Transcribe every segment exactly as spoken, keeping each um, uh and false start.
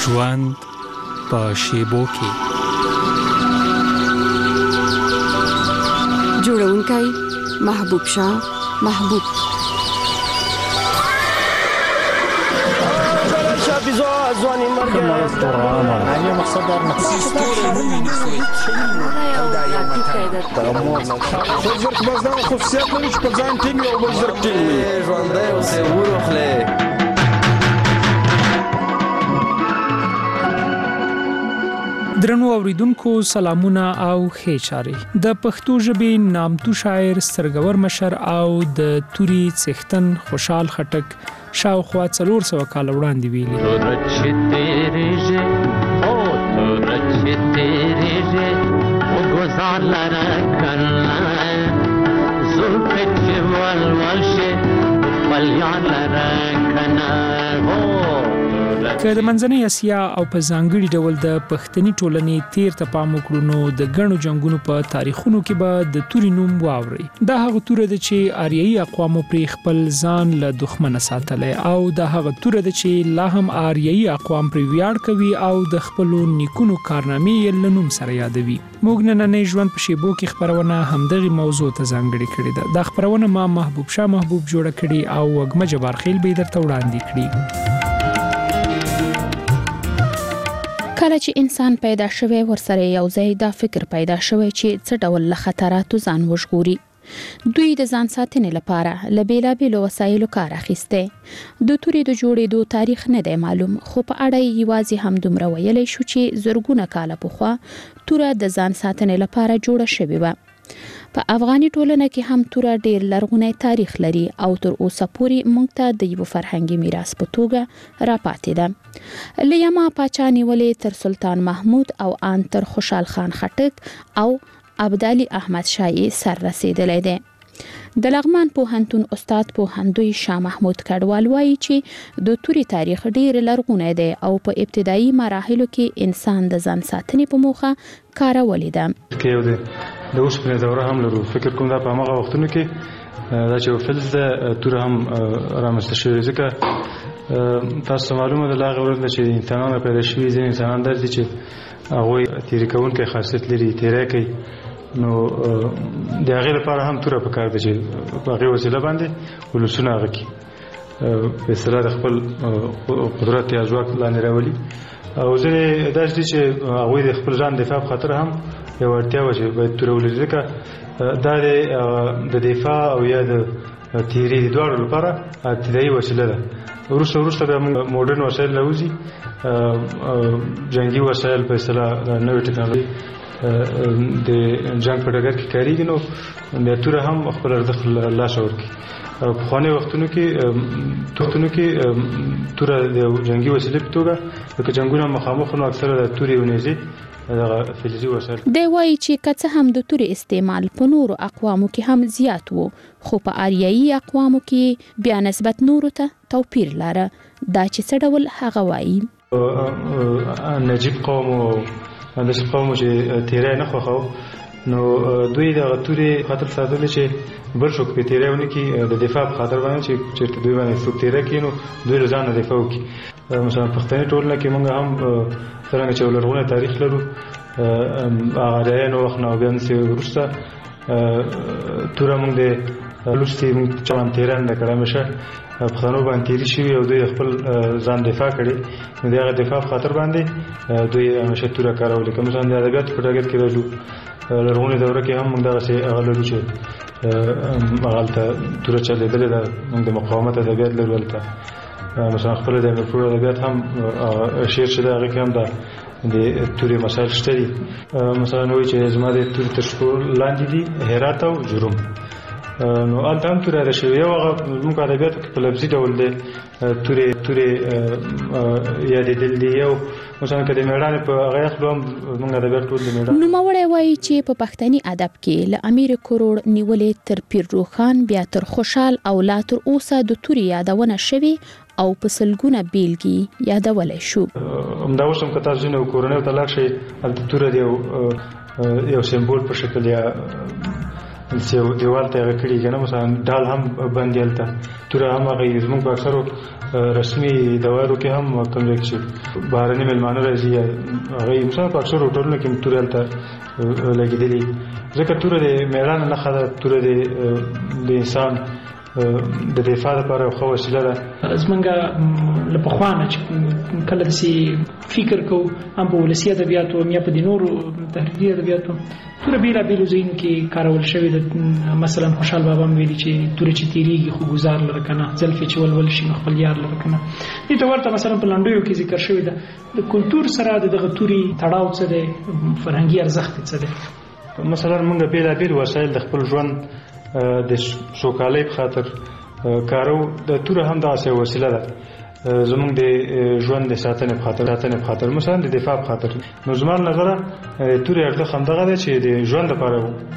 ژوند په شیبو کې. جوړونکی محبوب شاه محبوب. ځواني مرګ نه مقصد در مقصد زرق باز دا خصوصیت لري چې په ځان ټینګ او بل زرق ټینګ وي. ژوندی اوسې وروخلې. درنو اوریدونکو سلامونه او ښې چارې. د پښتو ژبې نامتو شاعر سرګور مشر او د توري څښتن خوشحال خټک شاوخوا څلور سوه کاله وړاندې ویلي که د منځنۍ اسیا او په ځانګړي ډول د پښتني ټولنې تیر ته پام وکړو نو د ګڼو جنگونو په تاریخونو کې به د توري نوم واوري. دا هغه توره ده چې آریایي اقوامو پرې خپل ځان له دښمنه ساتلی او دا هغه توره ده چې لا هم آریایي اقوام پرې ویاړ کوي او د خپلو نیکونو کارنامې یې له نوم سره یادوي. موږ نننۍ ژوند په شیبو کې خپرونه همدغې موضوع ته ځانګړې کړې ده. دا خپرونه ما محبوب شاه محبوب جوړه کړې او وږمه جبارخیل به درته وړاندې کړي. کله چې انسان پیدا شوی ورسره یو ځای دا فکر پیدا شوی چې څه ډول له خطراتو ځان وژغوري. دوی د ځان ساتنې لپاره له بیلابیلو وسایلو کار اخیسته. د توري د جوړېدو تاریخ نه دی معلوم، خو په اړه یې یوازې هم دومره ویلی شو چې زرګونه کاله پخوا توره د ځان ساتنې لپاره جوړه شوې وه. په افغاني ټولنه کې هم توره ډېر لرغونی تاریخ لري او تر اوسه پورې موږ ته د یو فرهنګي میراث په توګه راپاتې ده. له یما پاچا نیولې تر سلطان محمود او ان تر خوشحال خان خټک او عبدالي احمد شاه سر رسیدلی دی. د لغمان پوهنتون استاد پوهندوی شاه محمود کډوال وایي چې د توري تاریخ ډېر لرغونی دی او په ابتدایي مراحلو کې انسان د ځان ساتنې په موخه کارولې ده. د اوسپنې دوره هم لرو. فکر کوم دا په هغه وختونو کې دا چې فلز د توره هم رامنځته شوې. ځکه تاسو معلومه ده لاغه ورته چې انسانانو پیدا شوي ځینې انسانان درځي چې هغوی تیرې کوونکی خاصیت لري، تیری کوي. نو د هغې لپاره هم توره پکار ده چې په هغې وسیله باندې ولسونه هغه کړي، په اصطلاح د خپل قدرت یا ځواک لاندې راولي. او ځینې داسې دي چې هغوی د خپل ځان دفاع په خاطر هم یو اړتیا وه چې باید توره ولري. ځکه دا د دفاع او یا د تیري د دواړو لپاره ابتدایي وسیله ده. وروسته وروسته بیا موږ موډرن وسایل راوځي، جنګي وسایل په اصطلاح نوې ټکنالوژي د جنګ په ډګر کې کارېږي. نو بیا توره هم خپل ارزښت له لاسه ورکړي. په پخواني وختونو کې وختونو کې توره د جنګي وسیلې په توګه لکه جنګونه مخامخ نو اکثره د تورې او نیزې دی وایي چې که څه هم د تورې استعمال په نورو اقوامو کې هم زیات وو، خو په آریایي اقوامو کې بیا نسبت نورو ته توپیر لاره. دا چې څه ډول هغه وایي. نجیب قوم او داسې قوم چې تیری نه خوښاو، نو دوی د تورې خاطر ساتلې چې بل څوک په تیری ونه کړي، د دفاع په خاطر باندې چې چېرته دوی باندې څوک تیری کړي نو دوی له ځان نه دفاع وکړي. مثلا پښتني ټولنه کې موږ هم څرنګه چې لرغونی تاریخ لرو، آریایانو وخت نه بیا نسې وروسته توره موږ د لوستې موږ چا باندې تیری نه ده کړې، همیشه پښتنو باندې تیري شوي او دوی خپل ځان دفاع کړي. نو د هغه دفاع په خاطر باندې دوی همیشه توره کارولې. که مثلا د ادبیاتو په ډګر کې راځو، لرغونې دوره کې هم موږ دغسې هغه لرو چې هغلته توره چلېدلې ده. موږ د مقاومت ادبیات لرو هلته. مثلا خپل د امرپور ادبیات هم شعر چې ده هغې کې هم د تورې مسایل شته دي. مثلا وایي چې زما د تورې تر شپو لاندې دي هرات او جروم. نو هلته هم توره یاده شوې. یو هغه زموږ ادبیاتو کې په لفظي ډول دی تورې تورې یادېدل دي. یو مثلا که د مېړانې په هغه اخلو هم زموږ ادبیات ټول د مېړانې. نوموړی وایي چې په پښتني ادب کې له امیر کروړ نیولې تر پیر روښان بیا تر خوشحال او لا تر اوسه د تورې یادونه شوې او په سلګونه بیلګې یادولی شو. همدا اوس هم که تاسو ځینې کورنیو ته لاړ شئ، هلته توره د یو سمبول په شکل یا سیو دیوال ته غکړي کنه مثلا ډال هم باندې الته تر هم هغه زموږ په اکثرو رسمي دوارو کې هم کوم چې بهرني ملمانه راځي هغه مثلا په اکثرو هوټلونو کې تر الته لګیدلي ځکه تر د میدان نه خاله تر د انسان د دفاع لپاره خو وسیله ده. زمونږه لپخوانه چې کله داسې فکر کوو هم په ولسي ادبیاتو هم یا په د نورو تحریري ادبیاتو توره بېلابېلو ځایونو کې کارول شوې ده. مثلا خوشحال بابا هم ویلي چې توره چې تېرېږي خو ګزار لره که نه زلفې چې ولول شي نو خپل یار لره که نه. دې ته ورته مثلا په لنډیو کې ذکر شوې ده. د کلتور سره د دغه تورې تړاو څه دی، فرهنګي ارزښت څه دی؟ مثلا موږ بېلابېل وسایل د خپل ژوند د سوکالۍ په خاطر کارو. د توره هم داسې وسیله ده زمونږ د ژوند د ساتنې په خاطر ساتنې په خاطر مثلا د دفاع په خاطر. نو زما نظره تورې ارزښت همدغه دی چې د ژوند لپاره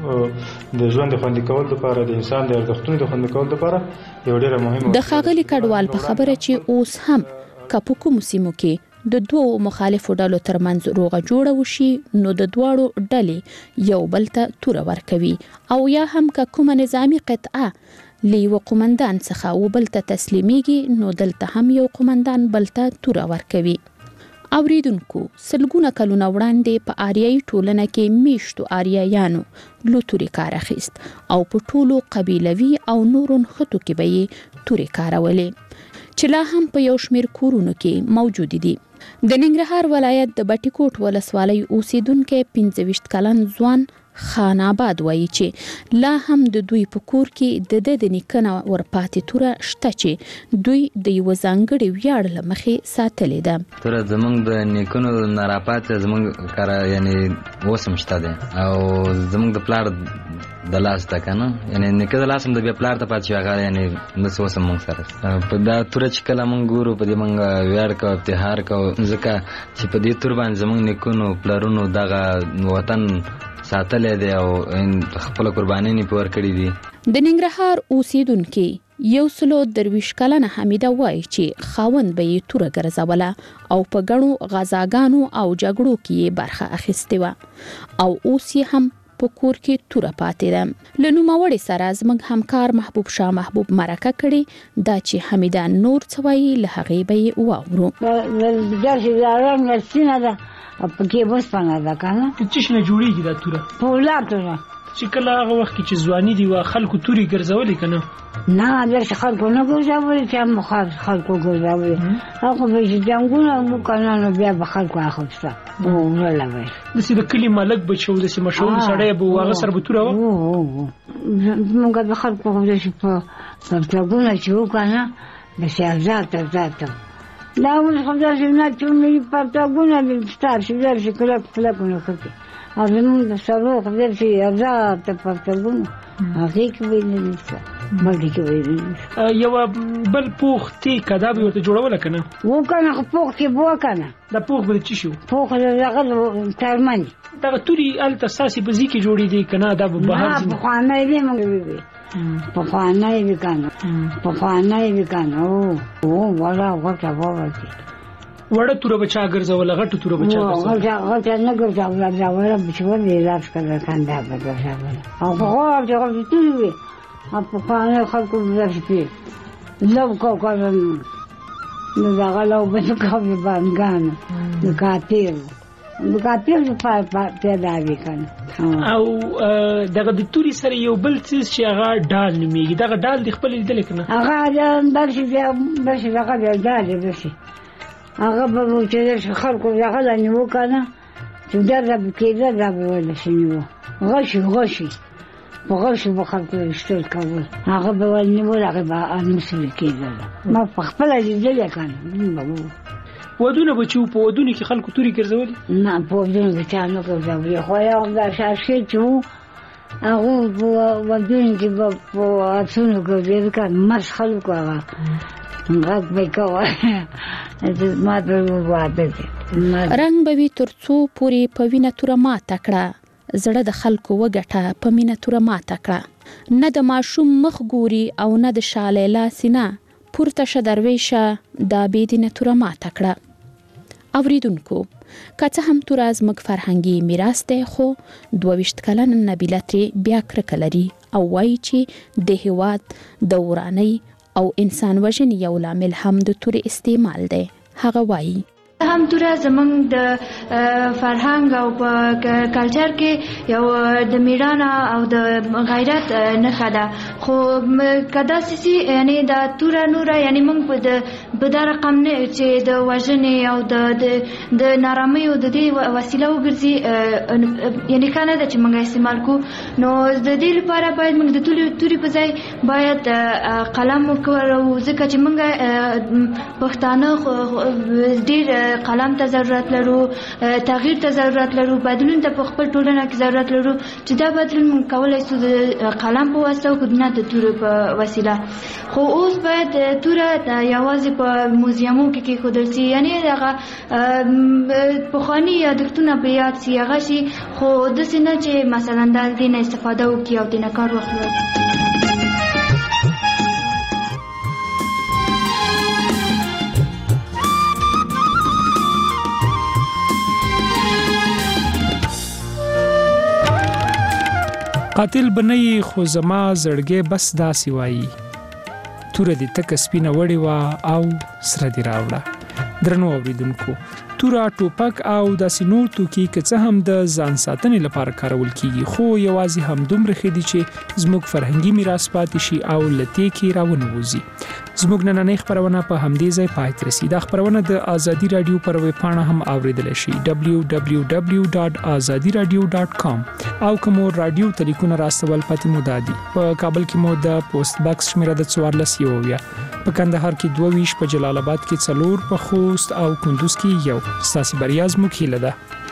د ژوند د خوندي کول لپاره د انسان د ارزښتونو د خوندي کول لپاره یو ډېره مهمه. د ښاغلي کډوال په خبره چې اوس هم که په کومو سیمو کې د دوو مخالفو ډلو ترمنځ روغه جوړه وشي نو د دواړو ډلې یو بل ته توره ورکوي، او یا هم که کومه نظامی قطعه له یو قومندان څخه و بل ته تسلیمیږي نو دلته هم یو قومندان بل ته توره ورکوي. اوریدونکو، سلګونه کلونه وړاندې په آریایي ټولنه کې میشتو آریایانو له تورې کار اخیست او په ټولو قبیلوي او نورو نښتو کې به یې تورې کارولې چې لا هم په یو شمېر کورونو کې موجود دي. د ننګرهار ولایت د بټي کوټ ولسوالۍ اوسیدونکي پنځه ویشت کلن ځوان خان آباد وایي چې لا هم د دوی په کور کې د د د نیکنه ورپاتې توره شته چې دوی د یو ځانګړي ویاړ له مخې ساتلې ده. توره زموږ د نیکونو نه راپاتې زموږ کاره یعنی اوس هم شته دی او زموږ د پلار د لاس ده که نه، یعنی نیکه د لاس هم د بیا پلار ته پاتې شوی هغه یعنی داسې اوس هم موږ سره په دا توره چې کله موږ ګورو په دې موږ ویاړ کوو افتخار کوو ځکه چې په دې تور باندې زموږ نیکونو پلارونو دغه وطن ساتلی دی او خپل قربانۍ په ورکړي دي. د ننګرهار اوسیدونکي یو سلو درویش کلنه حمیده وایي چې خاوند به یې توره ګرځوله او په ګڼو غزاګانو او جګړو کې یې برخه اخیستې وه او اوس یې هم په کور کې توره پاتې ده. له نوموړې سره زموږ همکار محبوب شاه محبوب مرکه کړې دا چې حمیده نور څه وایي له هغې به یې واورو. پکې وسپنه ده که نه. څه شي نه جوړېږي دا توره؟ پولاد توره چې کله هغه وخت کې چې ځواني دي وه خلکو تورې ګرځولې که نه؟ نه داسې خلکو نه ګرځولې چې هم خلکو ګرځولې هغه به چې جنګونه وو که نه نو بیا به خلکو اخیسته وړله به یې داسې د کلي ملک به چې و داسې مشهور سړی به و هغه سره به توره وه. زمونږ د خلکو داسې په پرتګونه چې وو که نه داسې ازاد ازاد دا اوس خو داسې نه چې ملي پرتګونه دې ستا چې داسې کلک کلکونه ښکي او زمونږ د سړو خو داسې ازاده پرتګونه هغې کې به یې نه نشته بلې کې به یې نه نشته. یوه بل پوخ تیکه دا به یې ورته جوړوله که نه؟ و که نه خو پوخ کې به وه که نه. دا پوخ به د څه شي و؟ پوخ د دغه څرمن دغه تورې هلته ستاسې په ځي کې جوړېدې که نه دا به بهر ځي؟ نه پخوانی دی موږ وي پخوانی وي که نه پخوانی وي که نه او وړه غټه ووځي. وړه توره به چا ګرځوله غټه توره به چا ګرځوله؟ غټه نه ګرځوله دا وړه به چې ولې لاس کړه کنده به ګرځوله او غټې غټې تورې وي او پخوانی خلکو به داسې پې لو کو کړه نو دغه لو به نه کوي بانګانو د کاپیر د کاپیر لپاره پیدا وي که نه. او دغه د تورې سره یو بل څیز چې هغه ډال نومېږي دغه ډال دې خپل لیدلی که نه؟ هغه داسې داسې دغه دی ډال دی داسې هغه به و چې داسې خلکو دغه له نیوه که نه چې ډزه به کېده دا به وداسې نیوه غشي غشي په غشو به خلکو ویشتل کول هغه به ونیول هغې به المسلې کېدله ما په خپله لیدلی که نه به و ودونه به چې وو په ودونو کې خلکو تورې ګرځولې؟ نه په ودونو کې چا نه ګرځولې خو یو دا شاشې چې وو هغه په ودونو کې به په عکسونو ګرځېده که مست خلکو هغه غږ به یې کوه ما ته واده دی رنګ به وي تر څو پورې په وینه توره ماته کړه زړه د خلکو وګټه په مینه توره ماته کړه نه د ماشوم مخ ګوري او نه د شالیلا سینه پورته شه درویشه دا بېدینه توره ماته کړه اوریدونکو که څه هم توره زموږ فرهنګي میراث دی خو دوه ویشت کلنه نبیله ترې بیا کرکه لري او وایي چې د هېواد د ورانۍ او انسان وژنې یو لامل هم د تورې استعمال دی. هغه وایي هم توره زمونږ د فرهنګ او په کلچر کې یو د میړانه او د غیرت نښه ده، خو که داسې سي یعنی دا توره نوره یعنی موږ په د په دا رقم نه چې د وژنې او د د نارامیو د دې وسیله وګرځي یعنی ښه نه ده چې موږ استعمال کړو. نو د دې لپاره باید موږ د تورې په ځای باید قلم وکاروو، ځکه چې موږ پښتانه ډېر قلم ته ضرورت لرو، تغییر ته ضرورت لرو، بدلون ته په خپل ټولنه کې ضرورت لرو چې دا بدلون موږ کولی شو د قلم په واسطه او نه د تورې په وسیله. خو اوس باید توره یوازې په موزیمو کې کېښودل سي، یعنی هغه پخواني یادښتونه په یاد سي هغه شي، خو داسې نه چې مثلا د دې نه استفاده وکړي او دې نه کار واخلي. قاتل بنئ خو زما زړګې بس داسې وایي، توره دې تکه سپینه وړې وه او سره دې راوړه. درنو اوریدونکو، توره، ټوپک او داسې نور توکي که څه هم د ځان ساتنې لپاره کارول کیږي، خو یوازې همدومره ښه دي چې زموږ فرهنګي میراث پاتې شي او له تېکې راونوځي. زموږ نننۍ خپرونه په همدې ځای پای ته رسي. دا خپرونه د ازادي رادیو پر ویب پاڼه هم اوریدلی شي دبلیو دبلیو دبلیو ډاټ ازادي رادیو ډاټ کام. او که مو رادیو تلیفون راستول پاتې مو دادي، په کابل کې مو د پوسټ باکس شمیره د څوارلس یو اویا، په کندهار کې دوه ویشت، په جلال آباد کې څلور، په خوست او کندوز کې یو. ستاسو بریا زموږ هیله ده.